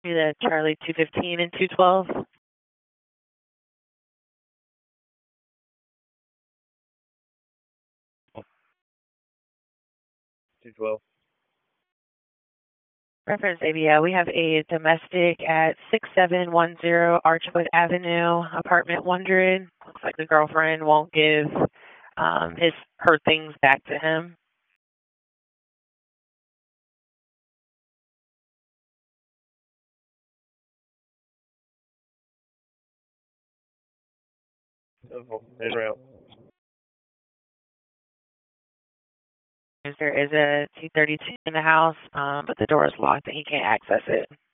The Charlie 215 and 212. 212. Reference ABL, we have a domestic at 6710 Archwood Avenue, apartment 100. Looks like the girlfriend won't give her things back to him. En route. There is a 232 in the house, but the door is locked and he can't access it.